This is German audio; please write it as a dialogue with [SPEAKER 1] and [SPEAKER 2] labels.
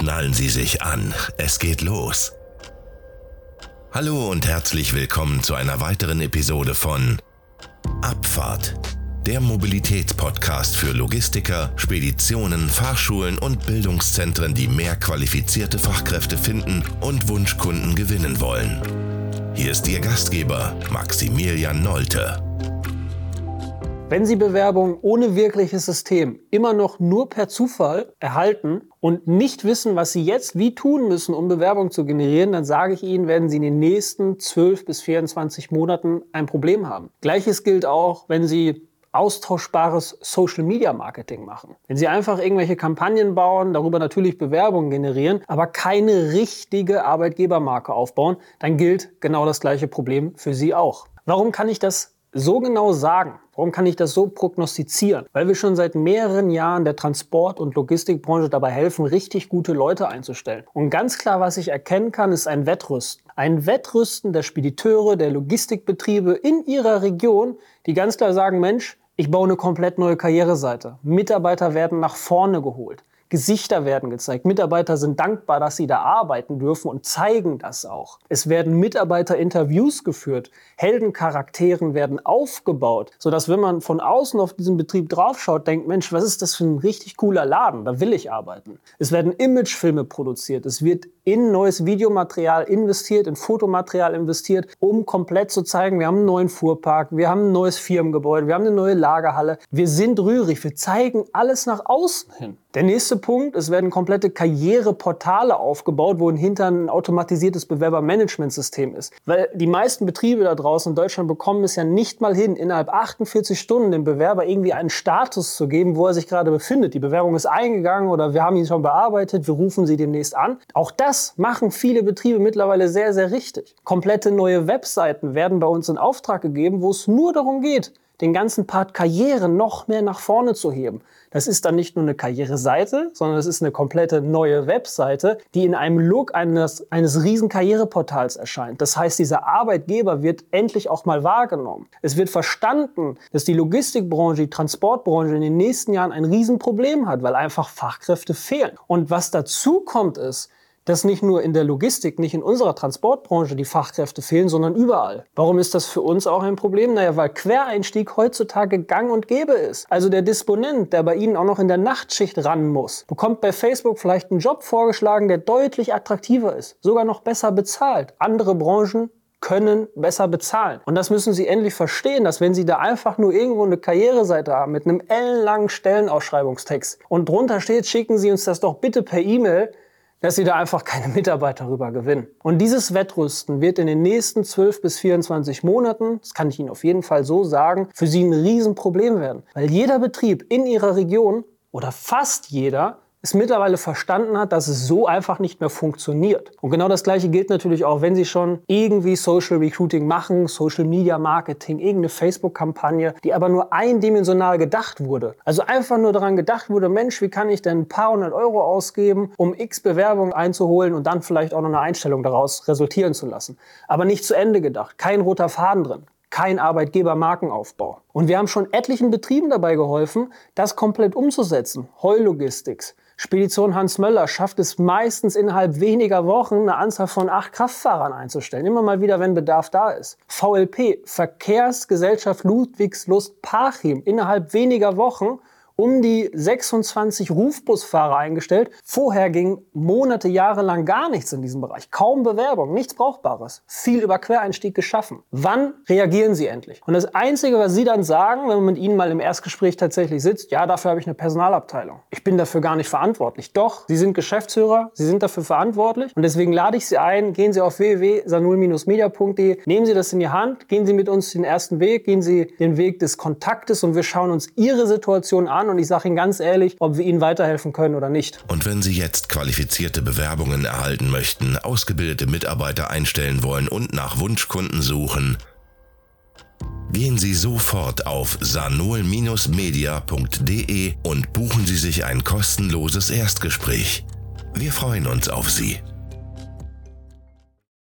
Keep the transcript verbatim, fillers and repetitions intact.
[SPEAKER 1] Schnallen Sie sich an, es geht los. Hallo und herzlich willkommen zu einer weiteren Episode von Abfahrt, der Mobilitätspodcast für Logistiker, Speditionen, Fahrschulen und Bildungszentren, die mehr qualifizierte Fachkräfte finden und Wunschkunden gewinnen wollen. Hier ist Ihr Gastgeber Maximilian Nolte.
[SPEAKER 2] Wenn Sie Bewerbungen ohne wirkliches System immer noch nur per Zufall erhalten und nicht wissen, was Sie jetzt wie tun müssen, um Bewerbungen zu generieren, dann sage ich Ihnen, werden Sie in den nächsten zwölf bis vierundzwanzig Monaten ein Problem haben. Gleiches gilt auch, wenn Sie austauschbares Social-Media-Marketing machen. Wenn Sie einfach irgendwelche Kampagnen bauen, darüber natürlich Bewerbungen generieren, aber keine richtige Arbeitgebermarke aufbauen, dann gilt genau das gleiche Problem für Sie auch. Warum kann ich das so genau sagen? Warum kann ich das so prognostizieren? Weil wir schon seit mehreren Jahren der Transport- und Logistikbranche dabei helfen, richtig gute Leute einzustellen. Und ganz klar, was ich erkennen kann, ist ein Wettrüsten. Ein Wettrüsten der Spediteure, der Logistikbetriebe in ihrer Region, die ganz klar sagen, Mensch, ich baue eine komplett neue Karriereseite. Mitarbeiter werden nach vorne geholt. Gesichter werden gezeigt. Mitarbeiter sind dankbar, dass sie da arbeiten dürfen und zeigen das auch. Es werden Mitarbeiterinterviews geführt. Heldencharakteren werden aufgebaut, sodass, wenn man von außen auf diesen Betrieb draufschaut, denkt, Mensch, was ist das für ein richtig cooler Laden? Da will ich arbeiten. Es werden Imagefilme produziert. Es wird in neues Videomaterial investiert, in Fotomaterial investiert, um komplett zu zeigen, wir haben einen neuen Fuhrpark, wir haben ein neues Firmengebäude, wir haben eine neue Lagerhalle. Wir sind rührig, wir zeigen alles nach außen hin. Der nächste Punkt, es werden komplette Karriereportale aufgebaut, wo hinter ein automatisiertes Bewerbermanagementsystem ist. Weil die meisten Betriebe da draußen in Deutschland bekommen es ja nicht mal hin, innerhalb achtundvierzig Stunden dem Bewerber irgendwie einen Status zu geben, wo er sich gerade befindet. Die Bewerbung ist eingegangen oder wir haben ihn schon bearbeitet, wir rufen sie demnächst an. Auch das machen viele Betriebe mittlerweile sehr, sehr richtig. Komplette neue Webseiten werden bei uns in Auftrag gegeben, wo es nur darum geht, den ganzen Part Karriere noch mehr nach vorne zu heben. Das ist dann nicht nur eine Karriereseite, sondern es ist eine komplette neue Webseite, die in einem Look eines, eines riesen Karriereportals erscheint. Das heißt, dieser Arbeitgeber wird endlich auch mal wahrgenommen. Es wird verstanden, dass die Logistikbranche, die Transportbranche in den nächsten Jahren ein Riesenproblem hat, weil einfach Fachkräfte fehlen. Und was dazu kommt ist, dass nicht nur in der Logistik, nicht in unserer Transportbranche die Fachkräfte fehlen, sondern überall. Warum ist das für uns auch ein Problem? Naja, weil Quereinstieg heutzutage gang und gäbe ist. Also der Disponent, der bei Ihnen auch noch in der Nachtschicht ran muss, bekommt bei Facebook vielleicht einen Job vorgeschlagen, der deutlich attraktiver ist, sogar noch besser bezahlt. Andere Branchen können besser bezahlen. Und das müssen Sie endlich verstehen, dass wenn Sie da einfach nur irgendwo eine Karriereseite haben mit einem ellenlangen Stellenausschreibungstext und drunter steht, schicken Sie uns das doch bitte per E-Mail, dass Sie da einfach keine Mitarbeiter rüber gewinnen. Und dieses Wettrüsten wird in den nächsten zwölf bis vierundzwanzig Monaten, das kann ich Ihnen auf jeden Fall so sagen, für Sie ein Riesenproblem werden. Weil jeder Betrieb in Ihrer Region oder fast jeder es mittlerweile verstanden hat, dass es so einfach nicht mehr funktioniert. Und genau das Gleiche gilt natürlich auch, wenn Sie schon irgendwie Social Recruiting machen, Social Media Marketing, irgendeine Facebook-Kampagne, die aber nur eindimensional gedacht wurde. Also einfach nur daran gedacht wurde, Mensch, wie kann ich denn ein paar hundert Euro ausgeben, um x Bewerbungen einzuholen und dann vielleicht auch noch eine Einstellung daraus resultieren zu lassen. Aber nicht zu Ende gedacht, kein roter Faden drin. Kein Arbeitgeber-Markenaufbau. Und wir haben schon etlichen Betrieben dabei geholfen, das komplett umzusetzen. Heu Logistics. Spedition Hans Möller schafft es meistens innerhalb weniger Wochen, eine Anzahl von acht Kraftfahrern einzustellen. Immer mal wieder, wenn Bedarf da ist. V L P, Verkehrsgesellschaft Ludwigslust-Parchim, innerhalb weniger Wochen um die sechsundzwanzig Rufbusfahrer eingestellt. Vorher ging Monate, Jahre lang gar nichts in diesem Bereich. Kaum Bewerbung, nichts Brauchbares. Viel über Quereinstieg geschaffen. Wann reagieren Sie endlich? Und das Einzige, was Sie dann sagen, wenn man mit Ihnen mal im Erstgespräch tatsächlich sitzt, ja, dafür habe ich eine Personalabteilung. Ich bin dafür gar nicht verantwortlich. Doch, Sie sind Geschäftsführer, Sie sind dafür verantwortlich. Und deswegen lade ich Sie ein, gehen Sie auf w w w punkt sanul Bindestrich media punkt de, nehmen Sie das in die Hand, gehen Sie mit uns den ersten Weg, gehen Sie den Weg des Kontaktes und wir schauen uns Ihre Situation an. Und ich sage Ihnen ganz ehrlich, ob wir Ihnen weiterhelfen können oder nicht.
[SPEAKER 1] Und wenn Sie jetzt qualifizierte Bewerbungen erhalten möchten, ausgebildete Mitarbeiter einstellen wollen und nach Wunschkunden suchen, gehen Sie sofort auf sanul Bindestrich media punkt de und buchen Sie sich ein kostenloses Erstgespräch. Wir freuen uns auf Sie.